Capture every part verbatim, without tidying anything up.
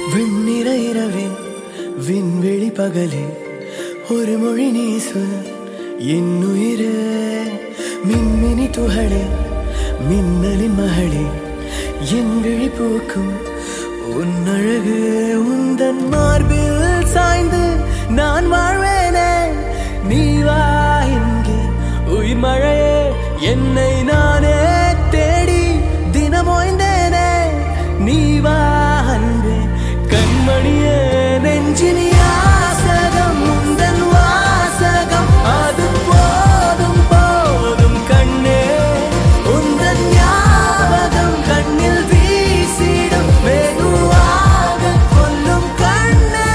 வெண்ணிற இரவே விண்வெளி பகலே ஒரு மொழி நீ சொல் என் உயிரே. மின்மினி துகளே மின்னலின் மகளே என் விழி பூக்கும் உன் அழகு. உந்தன் மார்பில் சாய்ந்து நான் வாழ்வேனே. நீ வா இங்கே உயிர் மழையே, என்னை நானே தேடி தினமோய்ந்தேனே. நீ வா அன்பே கண்மணியே, நெஞ்சினி ஆசகம் உந்தன் வாசகம் அது போதும் போதும் கண்ணே. உந்தன் ஞாபகம் கண்ணில் வீசிடும் வெகுவாக கொல்லும் கண்ணே.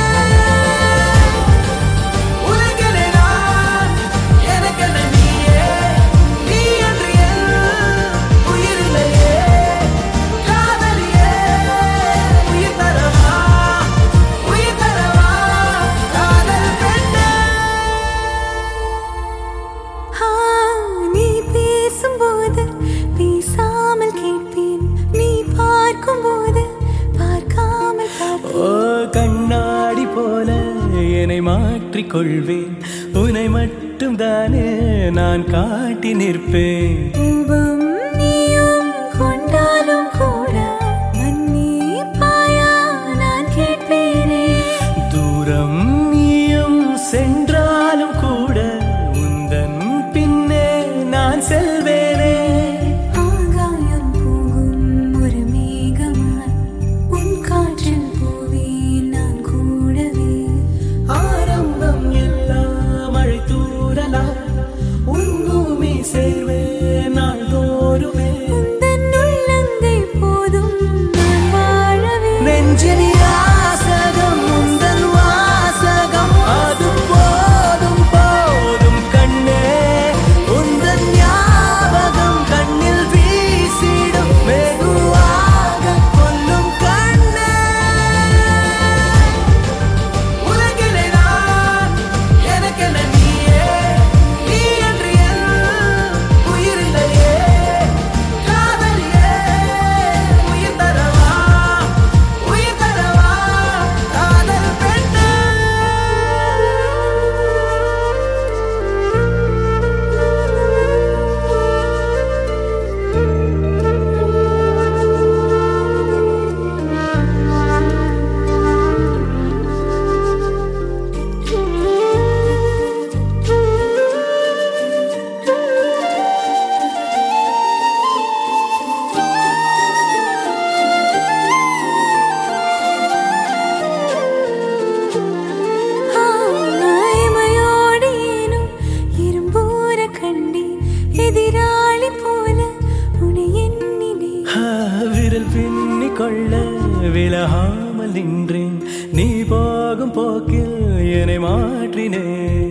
உலகிலே நான் எனக்கென நீயே, நீ என்று என் உயிரிலேயே. காதலியே உயிர் தரவா உயிர் தரவா காதல் பெண்ணே. நீ பேசும்போது பேசாமல் கேட்பேன், நீ பார்க்கும்போது பார்க்காமல் ஓ கண்ணாடி போல என்னை மாற்றிக்கொள்வேன். உன்னை மட்டும் தானே நான் காட்டி நிற்பேன். ரூபம் நீயும் கொண்டாலும் கூட மன்னிப்பாயா நான் கேட்பேனே. தூரம் நீயும் சென்றாலும் கூட உந்தன் பின்னே நான் செல்வேனே. ஆகாயம் போகும் ஒரு மேகமாய் உன் காற்றில் போவேன் நான் கூடவே. ஆரம்பம் எல்லாம் மழை தூறலா உன் பூமி சேர்வே நாள்தோறுமே. உந்தன் உள்ளங்கை போதும் நான் வாழவே. நெஞ்சினி ஆசகம் உந்தன் வாசகம் அது போதும் போதும் கண்ணே. உந்தன் ஞாபகம் கண்ணில் வீசிடும் வெகுவாக கொல்லும் கண்ணே. உலகிலே நான் எனக்கென நீயே, நீ என்று என் உயிரிலேயே. காதலியே உயிர் தரவா உயிர் தரவா காதல் பெண்ணே. ஆய்மையோடு ஏனும் இரும்பூர கண்டே, எதிராளி போல உன்னை எண்ணினே. ஆ, விரல் பின்னிக் கொள்ள விலகாமல் நின்றேன். நீ போகும் போக்கில் என்னை மாற்றினேன்.